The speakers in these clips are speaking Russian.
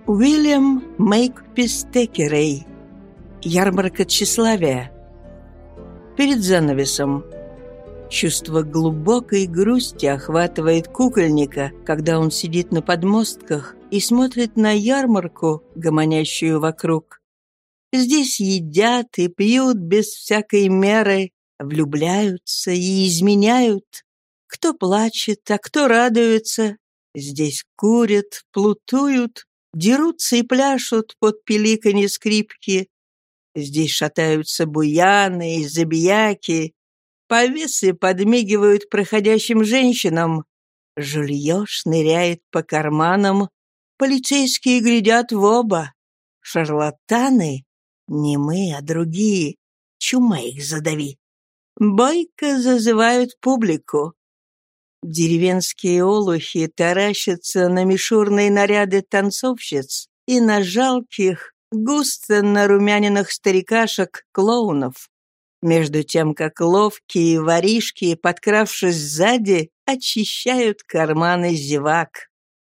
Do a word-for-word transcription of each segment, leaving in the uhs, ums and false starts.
Уильям Мейкпис Текерей. Ярмарка тщеславия. Перед занавесом. Чувство глубокой грусти охватывает кукольника, когда он сидит на подмостках и смотрит на ярмарку, гомонящую вокруг. Здесь едят и пьют без всякой меры, влюбляются и изменяют. Кто плачет, а кто радуется. Здесь курят, плутуют, дерутся и пляшут под пиликанье скрипки. Здесь шатаются буяны и забияки. Повесы подмигивают проходящим женщинам. Жулье шныряет по карманам. Полицейские глядят в оба. Шарлатаны — не мы, а другие. Чума их задави. Бойко зазывают публику. Деревенские олухи таращатся на мишурные наряды танцовщиц и на жалких, густо нарумяненных старикашек-клоунов. Между тем, как ловкие воришки, подкравшись сзади, очищают карманы зевак.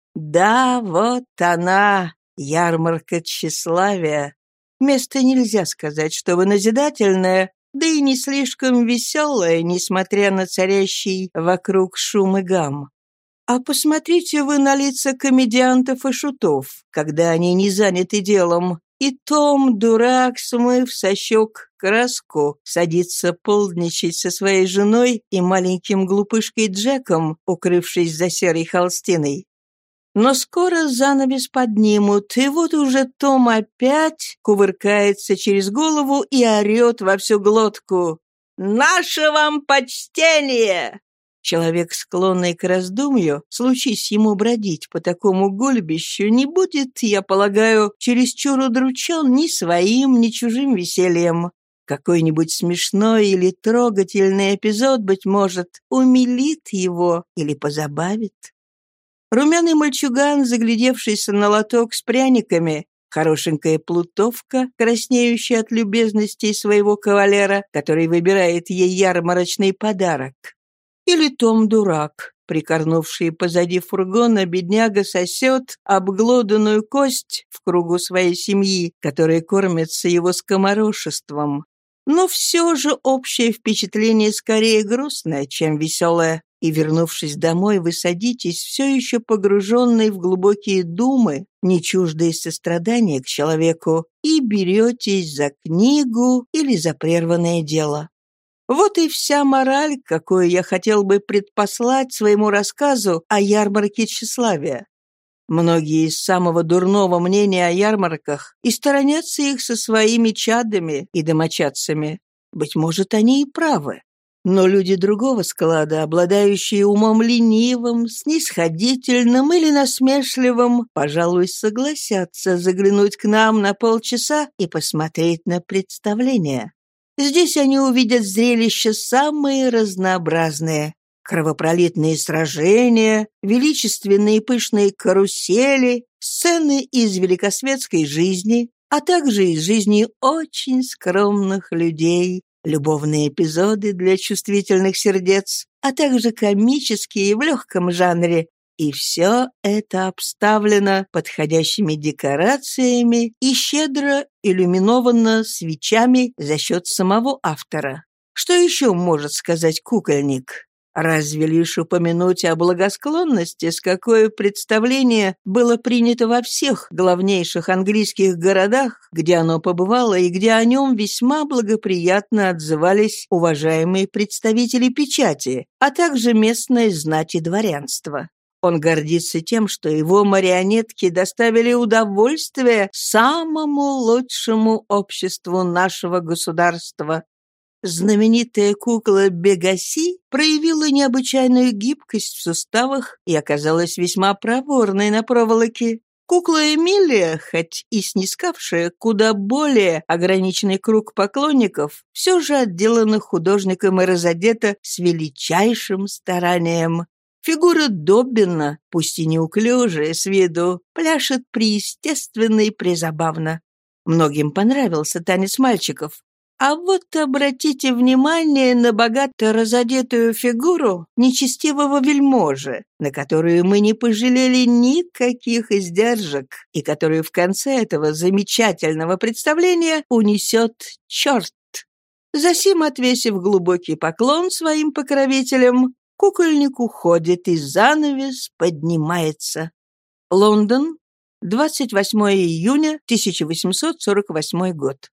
Да, вот она, ярмарка тщеславия. Место нельзя сказать, чтобы назидательное, да и не слишком веселое, несмотря на царящий вокруг шум и гам. А посмотрите вы на лица комедиантов и шутов, когда они не заняты делом. И Том, дурак, смыв со щек краску, садится полдничать со своей женой и маленьким глупышкой Джеком, укрывшись за серой холстиной. Но скоро занавес поднимут, и вот уже Том опять кувыркается через голову и орет во всю глотку: «Наше вам почтение!» Человек, склонный к раздумью, случись ему бродить по такому гульбищу, не будет, я полагаю, чересчур удручен ни своим, ни чужим весельем. Какой-нибудь смешной или трогательный эпизод, быть может, умилит его или позабавит. Румяный мальчуган, заглядевшийся на лоток с пряниками, хорошенькая плутовка, краснеющая от любезностей своего кавалера, который выбирает ей ярмарочный подарок. Или Том-дурак, прикорнувший позади фургона, бедняга сосет обглоданную кость в кругу своей семьи, которая кормится его скоморошеством. Но все же общее впечатление скорее грустное, чем веселое. И, вернувшись домой, вы садитесь, все еще погруженный в глубокие думы, не чуждые сострадания к человеку, и беретесь за книгу или за прерванное дело. Вот и вся мораль, какую я хотел бы предпослать своему рассказу о ярмарке тщеславия. Многие из самого дурного мнения о ярмарках и сторонятся их со своими чадами и домочадцами. Быть может, они и правы. Но люди другого склада, обладающие умом ленивым, снисходительным или насмешливым, пожалуй, согласятся заглянуть к нам на полчаса и посмотреть на представление. Здесь они увидят зрелища самые разнообразные. Кровопролитные сражения, величественные пышные карусели, сцены из великосветской жизни, а также из жизни очень скромных людей, любовные эпизоды для чувствительных сердец, а также комические в легком жанре. И все это обставлено подходящими декорациями и щедро иллюминовано свечами за счет самого автора. Что еще может сказать кукольник? Разве лишь упомянуть о благосклонности, с какой представление было принято во всех главнейших английских городах, где оно побывало и где о нем весьма благоприятно отзывались уважаемые представители печати, а также местное знать и дворянство. Он гордится тем, что его марионетки доставили удовольствие самому лучшему обществу нашего государства. Знаменитая кукла Бегаси проявила необычайную гибкость в суставах и оказалась весьма проворной на проволоке. Кукла Эмилия, хоть и снискавшая куда более ограниченный круг поклонников, все же отделана художником и разодета с величайшим старанием. Фигура Доббина, пусть и неуклюжая с виду, пляшет преестественно и призабавно. Многим понравился танец мальчиков. А вот обратите внимание на богато разодетую фигуру нечестивого вельможи, на которую мы не пожалели никаких издержек, и которую в конце этого замечательного представления унесет черт. Засим, отвесив глубокий поклон своим покровителям, кукольник уходит, и занавес поднимается. Лондон, двадцать восьмое июня тысяча восемьсот сорок восьмой год.